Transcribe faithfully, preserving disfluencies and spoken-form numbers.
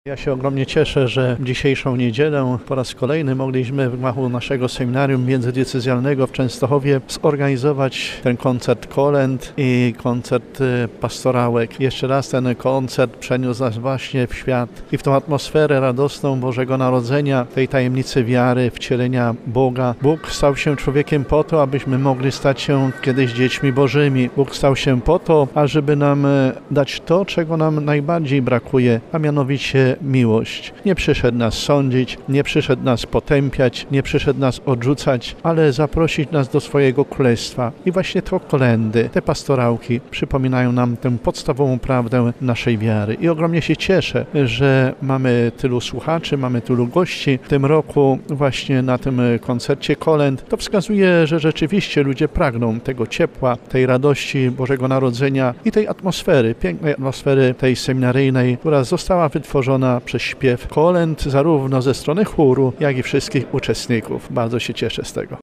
Ja się ogromnie cieszę, że w dzisiejszą niedzielę po raz kolejny mogliśmy w gmachu naszego seminarium międzydiecezjalnego w Częstochowie zorganizować ten koncert kolęd i koncert pastorałek. Jeszcze raz ten koncert przeniósł nas właśnie w świat i w tą atmosferę radosną Bożego Narodzenia, tej tajemnicy wiary, wcielenia Boga. Bóg stał się człowiekiem po to, abyśmy mogli stać się kiedyś dziećmi Bożymi. Bóg stał się po to, ażeby nam dać to, czego nam najbardziej brakuje, a mianowicie miłość. Nie przyszedł nas sądzić, nie przyszedł nas potępiać, nie przyszedł nas odrzucać, ale zaprosić nas do swojego królestwa. I właśnie to kolędy, te pastorałki przypominają nam tę podstawową prawdę naszej wiary. I ogromnie się cieszę, że mamy tylu słuchaczy, mamy tylu gości w tym roku właśnie na tym koncercie kolęd. To wskazuje, że rzeczywiście ludzie pragną tego ciepła, tej radości Bożego Narodzenia i tej atmosfery, pięknej atmosfery tej seminaryjnej, która została wytworzona przez śpiew kolęd zarówno ze strony chóru, jak i wszystkich uczestników. Bardzo się cieszę z tego.